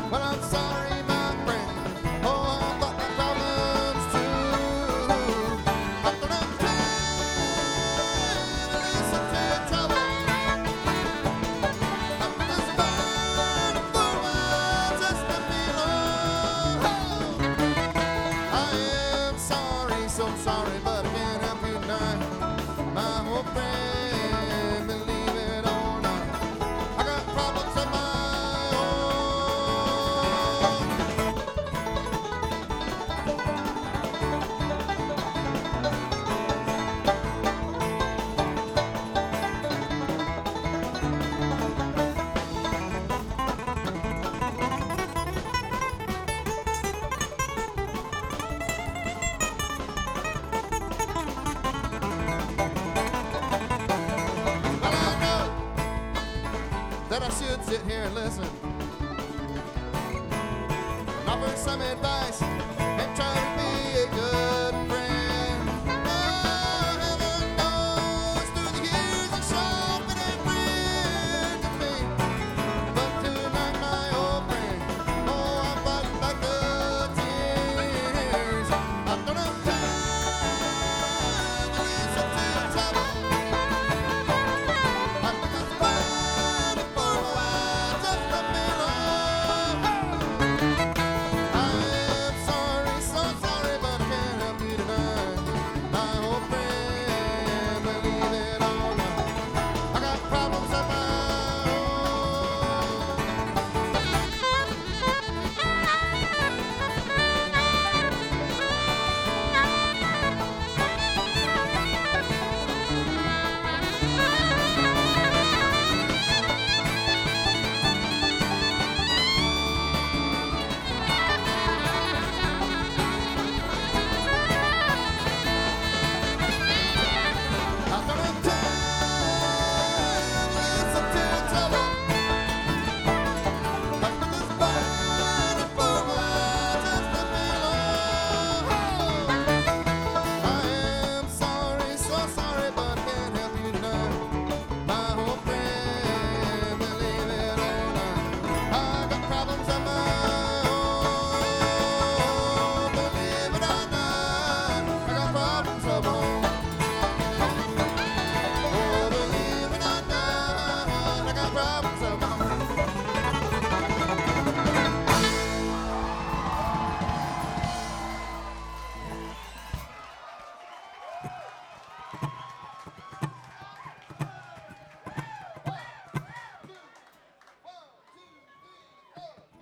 Well, I'm sorry, my friend. Oh, I've got my problems too. But I'm trying to listen to your trouble. I'm just fine for once, just to feel alone. I am sorry, so sorry, but I can't help you tonight. My old friend, believe it or not, I got problems of my own. Well, I know that I should sit here and listen and offer some advice.